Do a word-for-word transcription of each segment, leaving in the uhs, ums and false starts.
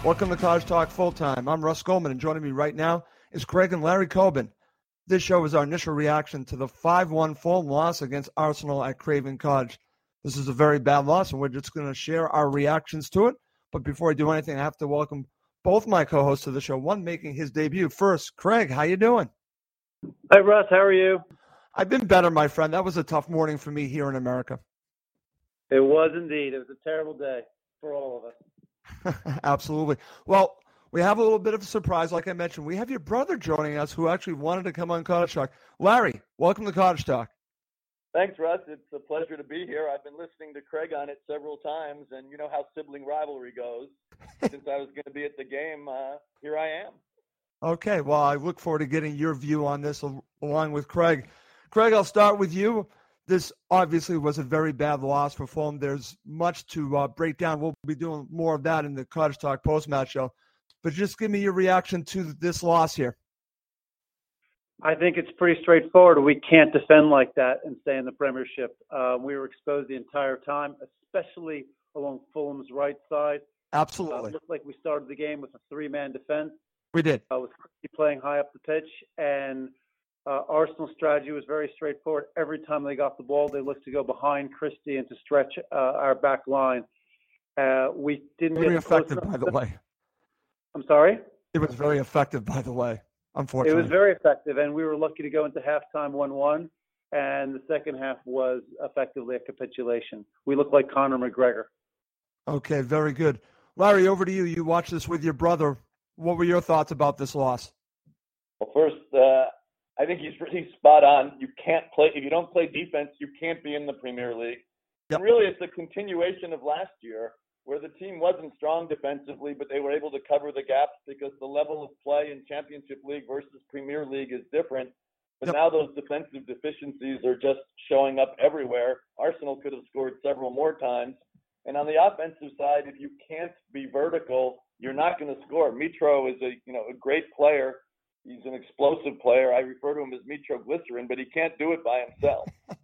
Welcome to College Talk Full Time. I'm Russ Goldman, and joining me right now is Craig and Larry Coben. This show is our initial reaction to the five one Fulham loss against Arsenal at Craven Cottage. This is a very bad loss, and we're just going to share our reactions to it. But before I do anything, I have to welcome both my co-hosts to the show, one making his debut. First, Craig, how you doing? Hi, Russ. How are you? I've been better, my friend. That was a tough morning for me here in America. It was indeed. It was a terrible day for all of us. Absolutely. Well, we have a little bit of a surprise. Like I mentioned, we have your brother joining us who actually wanted to come on Cottage Talk. Larry, welcome to Cottage Talk. Thanks, Russ. It's a pleasure to be here. I've been listening to Craig on it several times, and you know how sibling rivalry goes. Since I was going to be at the game, uh, here I am. Okay. Well, I look forward to getting your view on this along with Craig. Craig, I'll start with you. This obviously was a very bad loss for Fulham. There's much to uh, break down. We'll be doing more of that in the Cottage Talk post-match show. But just give me your reaction to this loss here. I think it's pretty straightforward. We can't defend like that and stay in the Premiership. Uh, we were exposed the entire time, especially along Fulham's right side. Absolutely. Uh, it looked like we started the game with a three-man defense. We did. Uh, with Christie playing high up the pitch, and uh, Arsenal's strategy was very straightforward. Every time they got the ball, they looked to go behind Christie and to stretch uh, our back line. Uh, we didn't very get effective, by the way. I'm sorry? It was very effective, by the way, unfortunately. It was very effective, and we were lucky to go into halftime one one, and the second half was effectively a capitulation. We looked like Conor McGregor. Okay, very good. Larry, over to you. You watched this with your brother. What were your thoughts about this loss? Well, first, uh, I think he's really spot on. You can't play – if you don't play defense, you can't be in the Premier League. Yep. And really, it's a continuation of last year, where the team wasn't strong defensively, but they were able to cover the gaps because the level of play in Championship League versus Premier League is different. But yep. Now those defensive deficiencies are just showing up everywhere. Arsenal could have scored several more times. And on the offensive side, if you can't be vertical, you're not going to score. Mitro is a you know a great player. He's an explosive player. I refer to him as Mitro Glycerin, but he can't do it by himself.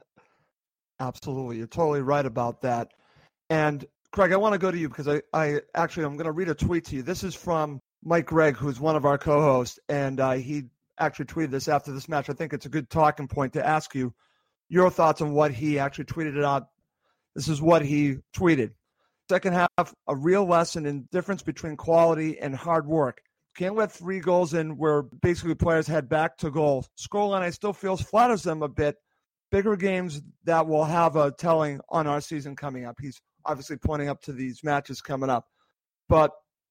Absolutely. You're totally right about that. And Craig, I want to go to you because I, I actually, I'm going to read a tweet to you. This is from Mike Gregg, who's one of our co-hosts, and uh, he actually tweeted this after this match. I think it's a good talking point to ask you your thoughts on what he actually tweeted out. This is what he tweeted. Second half, a real lesson in difference between quality and hard work. Can't let three goals in where basically players head back to goal. Scoreline, I still feel, flatters them a bit. Bigger games that will have a telling on our season coming up. He's obviously pointing up to these matches coming up. But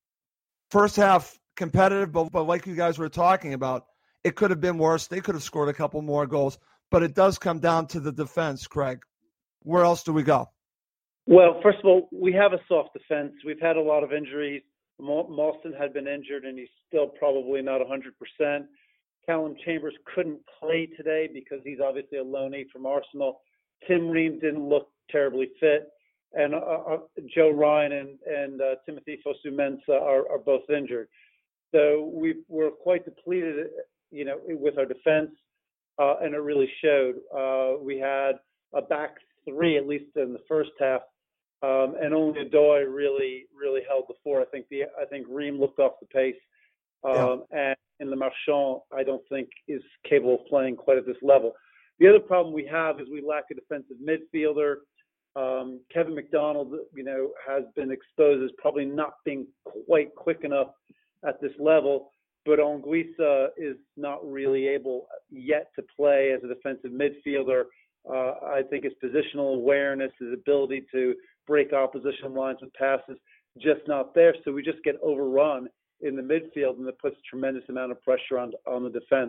first half, competitive, but, but like you guys were talking about, it could have been worse. They could have scored a couple more goals. But it does come down to the defense, Craig. Where else do we go? Well, first of all, we have a soft defense. We've had a lot of injuries. Mawson had been injured, and he's still probably not one hundred percent. Callum Chambers couldn't play today because he's obviously a loanee from Arsenal. Tim Ream didn't look terribly fit. And uh, uh, Joe Ryan and, and uh, Timothy Fosu-Mensah are, are both injured. So we we're quite depleted, you know, with our defense, uh, and it really showed. Uh, we had a back three, at least in the first half, um, and only Adoy really, really held the fort. I think the I think Ream looked off the pace, um, yeah. and in the Marchand, I don't think is capable of playing quite at this level. The other problem we have is we lack a defensive midfielder. Um, Kevin McDonald, you know, has been exposed as probably not being quite quick enough at this level, but Anguissa is not really able yet to play as a defensive midfielder. Uh, I think his positional awareness, his ability to break opposition lines with passes, just not there. So we just get overrun in the midfield, and it puts a tremendous amount of pressure on on the defense.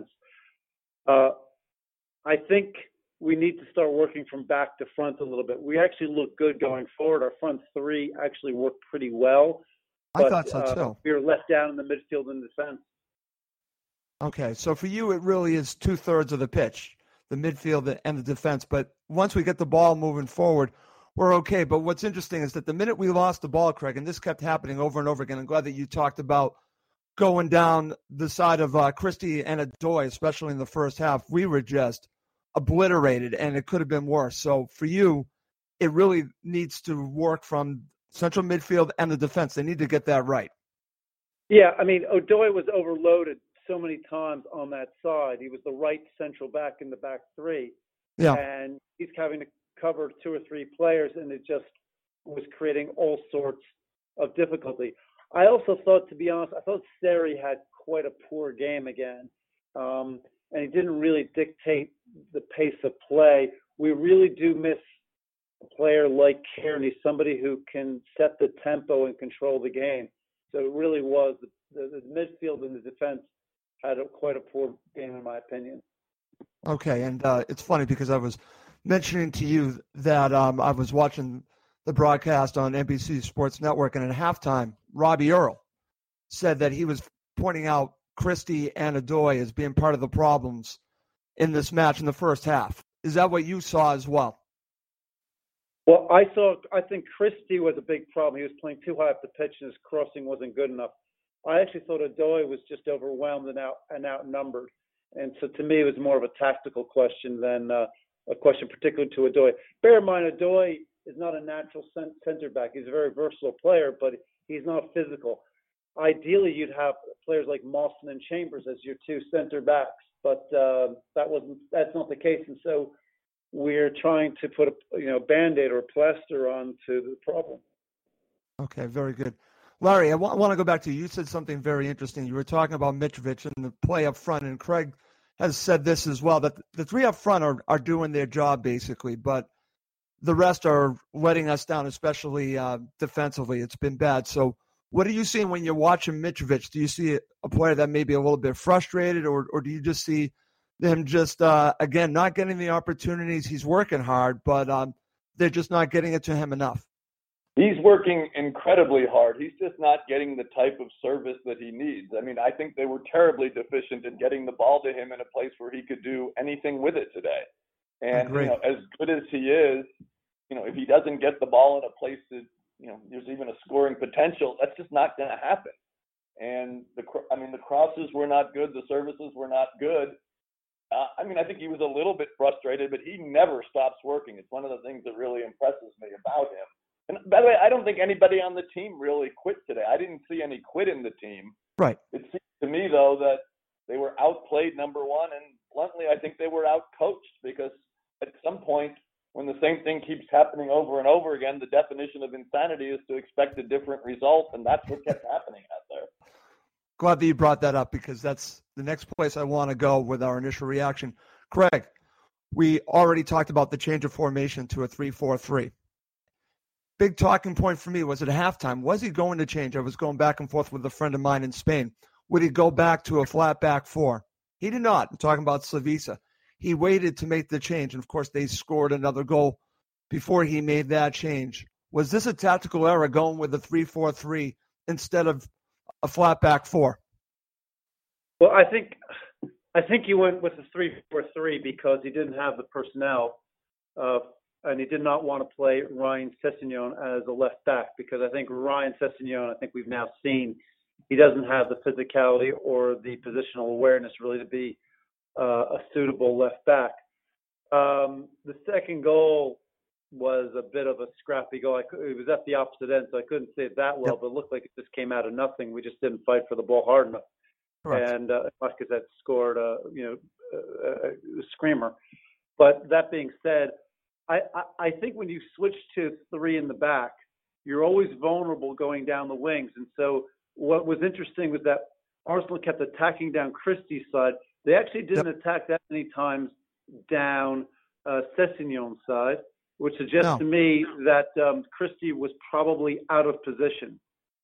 Uh, I think we need to start working from back to front a little bit. We actually look good going forward. Our front three actually worked pretty well. I but, thought so uh, too. We were let down in the midfield and defense. Okay, so for you, it really is two-thirds of the pitch, the midfield and the defense. But once we get the ball moving forward, we're okay. But what's interesting is that the minute we lost the ball, Craig, and this kept happening over and over again, I'm glad that you talked about going down the side of uh, Christie and Adoy, especially in the first half. We were just obliterated, and it could have been worse. So for you, it really needs to work from central midfield and the defense. They need to get that right. Yeah, I mean, Odoi was overloaded so many times on that side. He was the right central back in the back three. Yeah. And he's having to cover two or three players, and it just was creating all sorts of difficulty. I also thought, to be honest, I thought Seri had quite a poor game again. Um, and he didn't really dictate the pace of play. We really do miss a player like Kearney, somebody who can set the tempo and control the game. So it really was the, the, the midfield and the defense had a, quite a poor game, in my opinion. Okay, and uh, it's funny because I was mentioning to you that um, I was watching the broadcast on N B C Sports Network, and at halftime, Robbie Earle said that he was pointing out Christie and Odoi as being part of the problems in this match in the first half. Is that what you saw as well? Well, I saw. I think Christie was a big problem. He was playing too high up the pitch, and his crossing wasn't good enough. I actually thought Odoi was just overwhelmed and out and outnumbered. And so to me, it was more of a tactical question than uh, a question particular to Odoi. Bear in mind, Odoi is not a natural center back. He's a very versatile player, but he's not physical. Ideally, you'd have players like Mawson and Chambers as your two center backs, but uh, that wasn't. That's not the case. And so we're trying to put a you know Band-Aid or a plaster onto the problem. Okay, very good. Larry, I want, I want to go back to you. You said something very interesting. You were talking about Mitrovic and the play up front, and Craig has said this as well, that the three up front are, are doing their job basically, but the rest are letting us down, especially uh, defensively. It's been bad. So what are you seeing when you're watching Mitrovic? Do you see a player that may be a little bit frustrated, or, or do you just see them just, uh, again, not getting the opportunities? He's working hard, but um, they're just not getting it to him enough. He's working incredibly hard. He's just not getting the type of service that he needs. I mean, I think they were terribly deficient in getting the ball to him in a place where he could do anything with it today. And, you know, as good as he is, you know, if he doesn't get the ball in a place that, you know, there's even a scoring potential, that's just not going to happen. And, the, I mean, the crosses were not good. The services were not good. Uh, I mean, I think he was a little bit frustrated, but he never stops working. It's one of the things that really impresses me about him. And by the way, I don't think anybody on the team really quit today. I didn't see any quit in the team. Right. It seems to me, though, that they were outplayed, number one, and bluntly, I think they were outcoached, because at some point, when the same thing keeps happening over and over again, the definition of insanity is to expect a different result, and that's what kept happening out there. Glad that you brought that up, because that's the next place I want to go with our initial reaction. Craig, we already talked about the change of formation to a three four three. Big talking point for me was at halftime. Was he going to change? I was going back and forth with a friend of mine in Spain. Would he go back to a flat back four? He did not. I'm talking about Slavisa. He waited to make the change, and of course they scored another goal before he made that change. Was this a tactical error going with a three four three instead of a flat back four? Well, I think I think he went with the three four three because he didn't have the personnel, uh, and he did not want to play Ryan Sessegnon as a left back, because I think Ryan Sessegnon, I think we've now seen, he doesn't have the physicality or the positional awareness really to be uh, a suitable left back. Um, the second goal was a bit of a scrappy goal. I could, it was at the opposite end, so I couldn't say it that well, yep. But it looked like it just came out of nothing. We just didn't fight for the ball hard enough. Correct. And uh, Lacazette scored a, you know, a, a screamer. But that being said, I, I, I think when you switch to three in the back, you're always vulnerable going down the wings. And so what was interesting was that Arsenal kept attacking down Christie's side. They actually didn't yep. attack that many times down uh, Sessegnon's side, which suggests no. to me that um, Christie was probably out of position.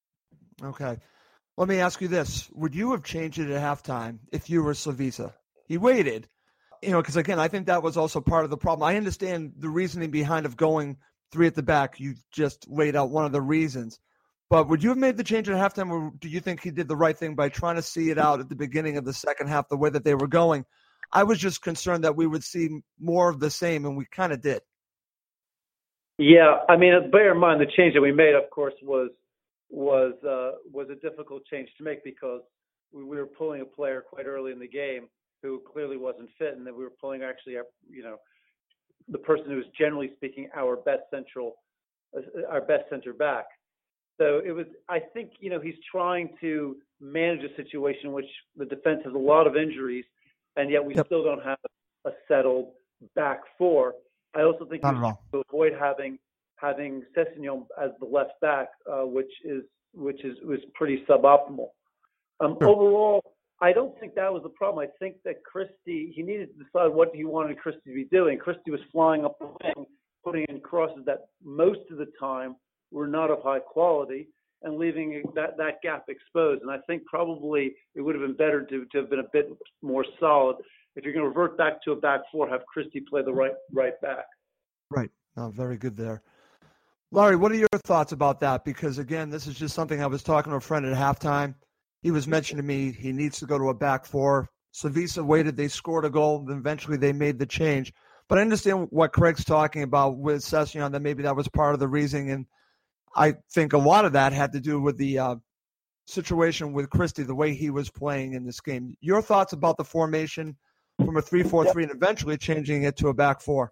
Okay. Let me ask you this. Would you have changed it at halftime if you were Slavisa? He waited, you know, because, again, I think that was also part of the problem. I understand the reasoning behind of going three at the back. You just laid out one of the reasons. But would you have made the change at halftime, or do you think he did the right thing by trying to see it out at the beginning of the second half the way that they were going? I was just concerned that we would see more of the same, and we kind of did. Yeah, I mean, bear in mind the change that we made, of course, was was uh, was a difficult change to make because we, we were pulling a player quite early in the game who clearly wasn't fit, and then we were pulling actually, our, you know, the person who was generally speaking our best central, uh, our best center back. So it was, I think, you know, he's trying to manage a situation in which the defense has a lot of injuries, and yet we yep. still don't have a settled back four. I also think he's trying to avoid having having Sessegnon as the left back, uh, which is which is was pretty suboptimal. Um, sure. Overall, I don't think that was the problem. I think that Christie, he needed to decide what he wanted Christie to be doing. Christie was flying up the wing, putting in crosses that most of the time were not of high quality, and leaving that, that gap exposed. And I think probably it would have been better to, to have been a bit more solid. If you're going to revert back to a back four, have Christie play the right right back. Right. Oh, very good there. Larry, what are your thoughts about that? Because, again, this is just something I was talking to a friend at halftime. He was mentioning to me he needs to go to a back four. Savisa waited. They scored a goal. Then eventually they made the change. But I understand what Craig's talking about with Sessegnon, that maybe that was part of the reasoning. And I think a lot of that had to do with the uh, situation with Christie, the way he was playing in this game. Your thoughts about the formation from a three four three and eventually changing it to a back four?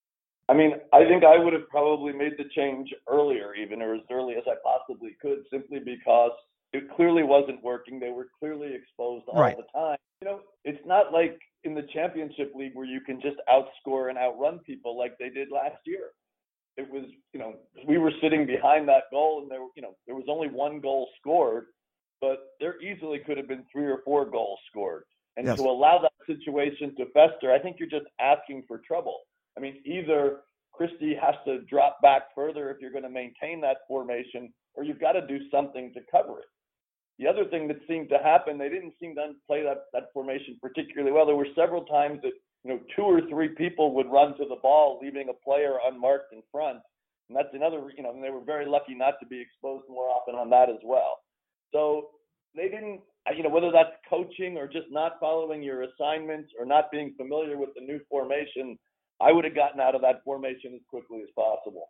I mean, I think I would have probably made the change earlier, even, or as early as I possibly could, simply because it clearly wasn't working. They were clearly exposed all right. the time. You know, it's not like in the Championship League where you can just outscore and outrun people like they did last year. It was, you know, we were sitting behind that goal, and there, you know, there was only one goal scored, but there easily could have been three or four goals scored. And yes. to allow that situation to fester, I think you're just asking for trouble. I mean, either Christie has to drop back further if you're going to maintain that formation, or you've got to do something to cover it. The other thing that seemed to happen, they didn't seem to play that, that formation particularly well. There were several times that, you know, two or three people would run to the ball, leaving a player unmarked in front. And that's another, you know, and they were very lucky not to be exposed more often on that as well. So they didn't, you know, whether that's coaching or just not following your assignments or not being familiar with the new formation, I would have gotten out of that formation as quickly as possible.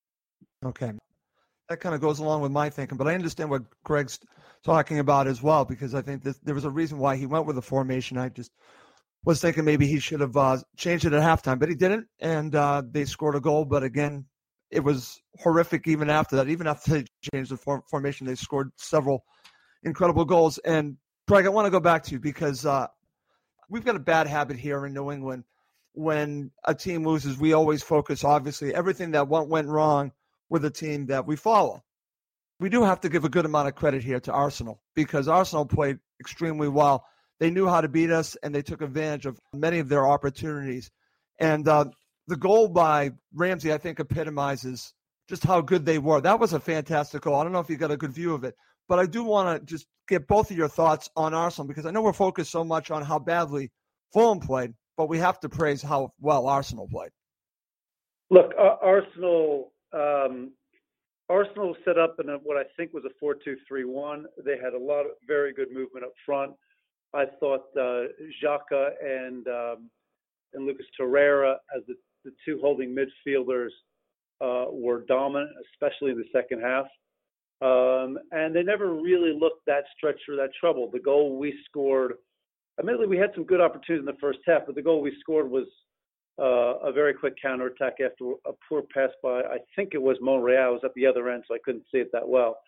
Okay. That kind of goes along with my thinking, but I understand what Greg's talking about as well, because I think this, there was a reason why he went with the formation. I just was thinking maybe he should have uh, changed it at halftime, but he didn't, and uh, they scored a goal. But again, it was horrific even after that. Even after they changed the form- formation, they scored several incredible goals. And, Greg, I want to go back to you because uh, we've got a bad habit here in New England. When a team loses, we always focus, obviously, everything that went, went wrong with a team that we follow. We do have to give a good amount of credit here to Arsenal because Arsenal played extremely well. They knew how to beat us, and they took advantage of many of their opportunities. And uh, the goal by Ramsey, I think, epitomizes just how good they were. That was a fantastic goal. I don't know if you got a good view of it, but I do want to just get both of your thoughts on Arsenal because I know we're focused so much on how badly Fulham played, but we have to praise how well Arsenal played. Look, uh, Arsenal um, Arsenal set up in a, what I think was a four two three one. They had a lot of very good movement up front. I thought uh, Xhaka and um, and Lucas Torreira as the, the two holding midfielders uh, were dominant, especially in the second half. Um, and they never really looked that stretched or that trouble. The goal we scored, admittedly, we had some good opportunities in the first half, but the goal we scored was uh, a very quick counterattack after a poor pass by, I think it was Monreal. I was at the other end, so I couldn't see it that well.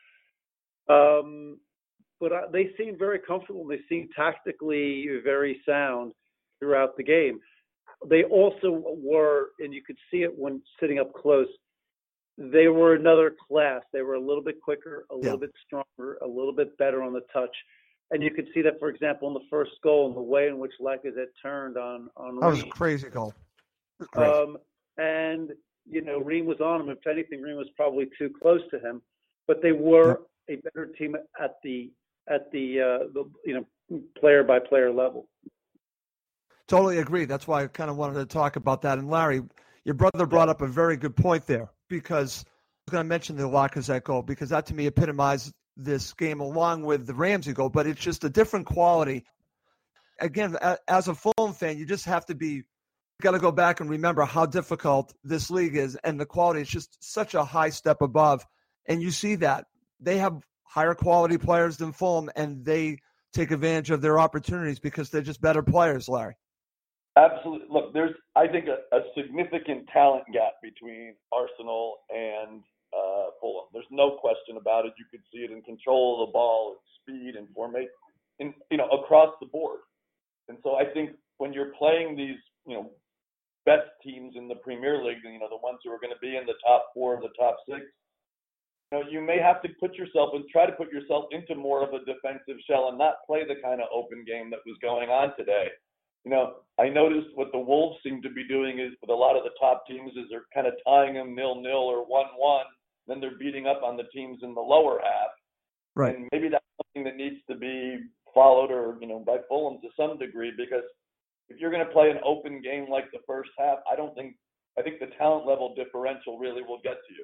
Um, but uh, they seemed very comfortable. They seemed tactically very sound throughout the game. They also were, and you could see it when sitting up close, they were another class. They were a little bit quicker, a little yeah. bit stronger, a little bit better on the touch. And you could see that, for example, in the first goal, and the way in which Lacazette turned on on That was Ream. a crazy goal. Um, and, you know, Ream was on him. If anything, Ream was probably too close to him. But they were yep. a better team at the, at the, uh, the you know, player-by-player level. Totally agree. That's why I kind of wanted to talk about that. And, Larry, your brother brought up a very good point there because I was going to mention the Lacazette goal because that, to me, epitomized this game along with the Ramsey goal, but it's just a different quality. Again, as a Fulham fan, you just have to be got to go back and remember how difficult this league is, and the quality is just such a high step above. And you see that. They have higher quality players than Fulham, and they take advantage of their opportunities because they're just better players, Larry. Absolutely. Look, there's, I think, a, a significant talent gap between Arsenal and uh, Fulham. There's There's no question about it. You could see it in control of the ball and speed and formation, in, you know, across the board. And so I think when you're playing these, you know, best teams in the Premier League, you know, the ones who are going to be in the top four, the top six, you know, you may have to put yourself and try to put yourself into more of a defensive shell and not play the kind of open game that was going on today. You know, I noticed what the Wolves seem to be doing is with a lot of the top teams is they're kind of tying them nil-nil or one-one. Then they're beating up on the teams in the lower half. Right. And maybe that's something that needs to be followed or, you know, by Fulham to some degree, because if you're going to play an open game like the first half, I don't think, I think the talent level differential really will get to you.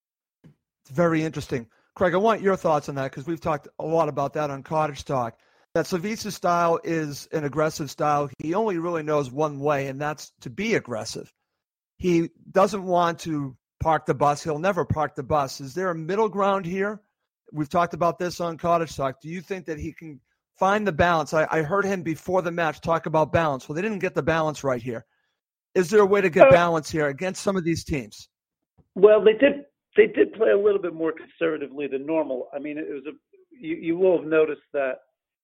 It's very interesting. Craig, I want your thoughts on that because we've talked a lot about that on Cottage Talk. That Slavisa's style is an aggressive style. He only really knows one way, and that's to be aggressive. He doesn't want to park the bus. He'll never park the bus. Is there a middle ground here? We've talked about this on Cottage Talk. Do you think that he can find the balance? I, I heard him before the match talk about balance. Well, they didn't get the balance right here. Is there a way to get balance here against some of these teams? Well, they did. They did play a little bit more conservatively than normal. I mean, it was a. You, you will have noticed that,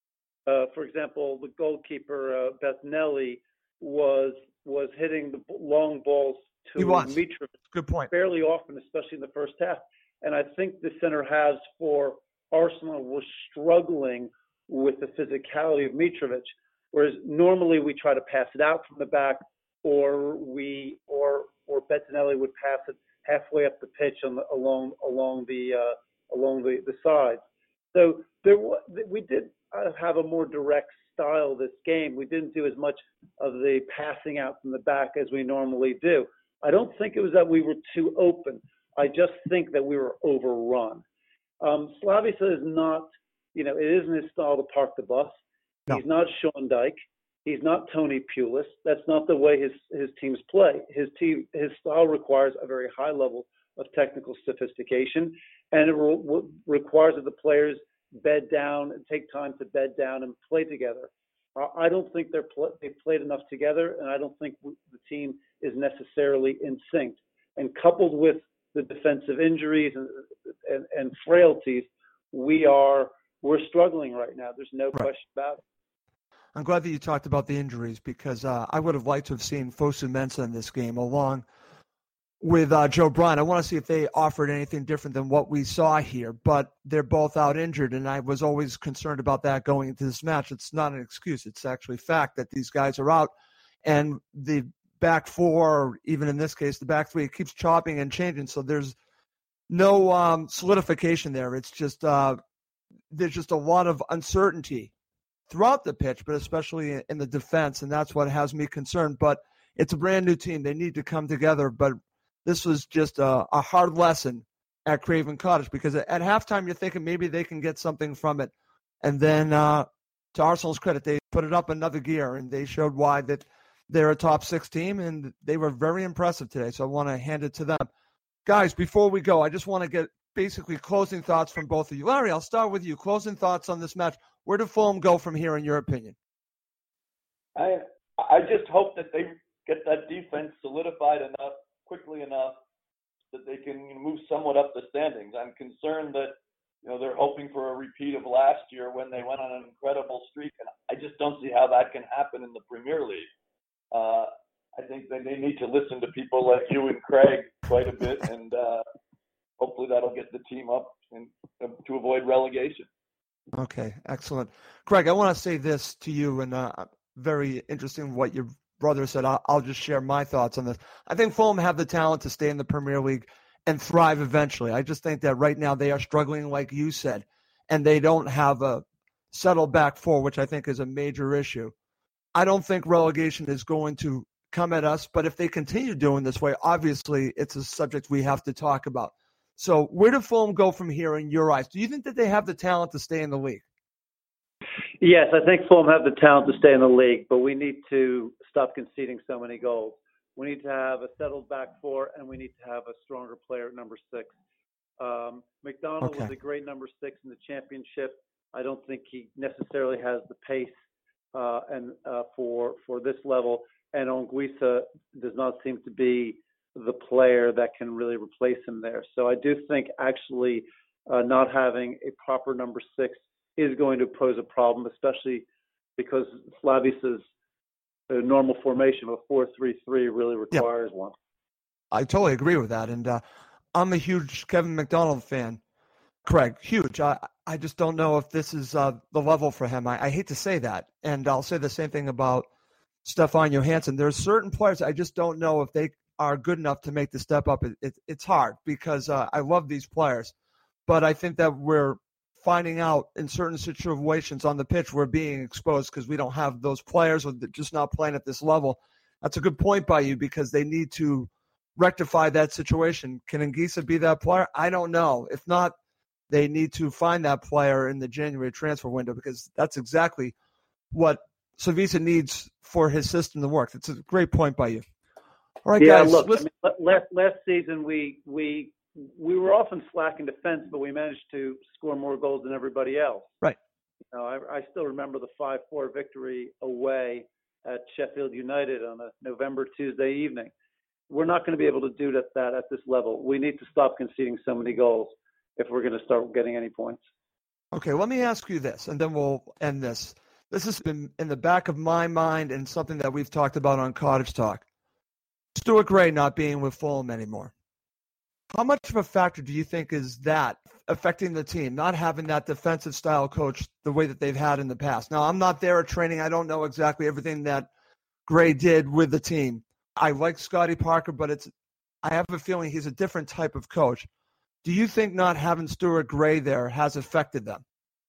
uh, for example, the goalkeeper uh, Bettinelli was was hitting the long balls to Mitrovic. Good point. Fairly often, especially in the first half. And I think the center halves for Arsenal were struggling with the physicality of Mitrovic, whereas normally we try to pass it out from the back, or we or or Bettinelli would pass it halfway up the pitch on the, along along the uh, along the, the sides. So there was, we did have a more direct style this game. We didn't do as much of the passing out from the back as we normally do. I don't think it was that we were too open. I just think that we were overrun. Um, Slavisa is not, you know, it isn't his style to park the bus. No. He's not Sean Dyche. He's not Tony Pulis. That's not the way his, his teams play. His team, his style requires a very high level of technical sophistication, and it re- requires that the players bed down and take time to bed down and play together. Uh, I don't think they're pl- they played enough together, and I don't think w- the team is necessarily in sync. And coupled with the defensive injuries and, and, and frailties, we are we're struggling right now. There's no right. question about it. I'm glad that you talked about the injuries because uh, I would have liked to have seen Fosu Mensah in this game along with uh, Joe Bryan. I want to see if they offered anything different than what we saw here, but they're both out injured, and I was always concerned about that going into this match. It's not an excuse. It's actually fact that these guys are out, and the back four, or even in this case, the back three, it keeps chopping and changing, so there's no um, solidification there. It's just uh, there's just a lot of uncertainty throughout the pitch, but especially in the defense, and that's what has me concerned. But it's a brand new team. They need to come together, but this was just a, a hard lesson at Craven Cottage because at halftime you're thinking maybe they can get something from it. And then uh, to Arsenal's credit, they put it up another gear, and they showed why that they're a top six team, and they were very impressive today. So I want to hand it to them. Guys, before we go, I just want to get basically closing thoughts from both of you. Larry, I'll start with you. Closing thoughts on this match. Where do Fulham go from here, in your opinion? I I just hope that they get that defense solidified enough, quickly enough, that they can move somewhat up the standings. I'm concerned that, you know, they're hoping for a repeat of last year when they went on an incredible streak, and I just don't see how that can happen in the Premier League. Uh, I think that they need to listen to people like you and Craig quite a bit, and uh, hopefully that'll get the team up and, uh, to avoid relegation. Okay, excellent. Craig, I want to say this to you, and uh, very interesting what your brother said. I'll, I'll just share my thoughts on this. I think Fulham have the talent to stay in the Premier League and thrive eventually. I just think that right now they are struggling, like you said, and they don't have a settled back four, which I think is a major issue. I don't think relegation is going to come at us, but if they continue doing this way, obviously it's a subject we have to talk about. So where do Fulham go from here in your eyes? Do you think that they have the talent to stay in the league? Yes, I think Fulham have the talent to stay in the league, but we need to stop conceding so many goals. We need to have a settled back four, and we need to have a stronger player at number six. Um, McDonald okay. was a great number six in the championship. I don't think he necessarily has the pace uh, and uh, for for this level. And Anguissa does not seem to be the player that can really replace him there. So I do think actually uh, not having a proper number six is going to pose a problem, especially because Slavis's uh, normal formation of a four three three really requires yeah. one. I totally agree with that. And uh, I'm a huge Kevin McDonald fan, Craig, huge. I, I just don't know if this is uh, the level for him. I, I hate to say that. And I'll say the same thing about Stefan Johansson. There's certain players I just don't know if they are good enough to make the step up. It, it, it's hard because uh, I love these players. But I think that we're finding out in certain situations on the pitch we're being exposed because we don't have those players or just not playing at this level. That's a good point by you because they need to rectify that situation. Can Anguissa be that player? I don't know. If not, they need to find that player in the January transfer window because that's exactly what Slavisa needs for his system to work. It's a great point by you. All right, yeah, guys. Look, I mean, last last season we we we were often slack in defense, but we managed to score more goals than everybody else. Right. You know, I, I still remember the five four victory away at Sheffield United on a November Tuesday evening. We're not going to be able to do that, that at this level. We need to stop conceding so many goals if we're going to start getting any points. Okay, let me ask you this, and then we'll end this. This has been in the back of my mind and something that we've talked about on Cottage Talk. Stuart Gray not being with Fulham anymore. How much of a factor do you think is that affecting the team, not having that defensive style coach the way that they've had in the past? Now, I'm not there at training. I don't know exactly everything that Gray did with the team. I like Scotty Parker, but it's I have a feeling he's a different type of coach. Do you think not having Stuart Gray there has affected them?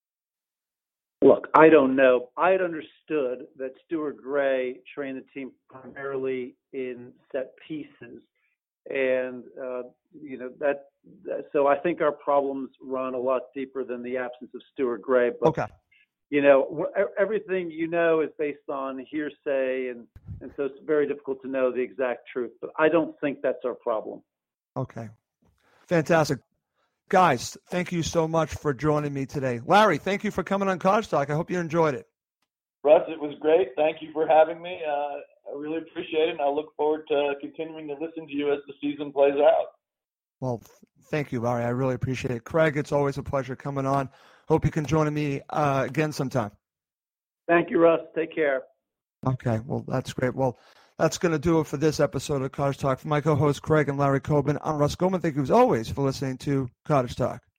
Look, I don't know. I had understood that Stuart Gray trained the team primarily in set pieces. And, uh, you know, that, that, so I think our problems run a lot deeper than the absence of Stuart Gray. But, okay. you know, everything you know is based on hearsay, and, and so it's very difficult to know the exact truth. But I don't think that's our problem. Okay. Fantastic. Guys, thank you so much for joining me today. Larry, thank you for coming on Cottage Talk. I hope you enjoyed it. Russ, it was great. Thank you for having me. Uh, I really appreciate it, and I look forward to continuing to listen to you as the season plays out. Well, thank you, Larry. I really appreciate it. Craig, it's always a pleasure coming on. Hope you can join me uh, again sometime. Thank you, Russ. Take care. Okay, well, that's great. Well, that's going to do it for this episode of Cottage Talk. For my co-hosts, Craig and Larry Coben, I'm Russ Goldman. Thank you, as always, for listening to Cottage Talk.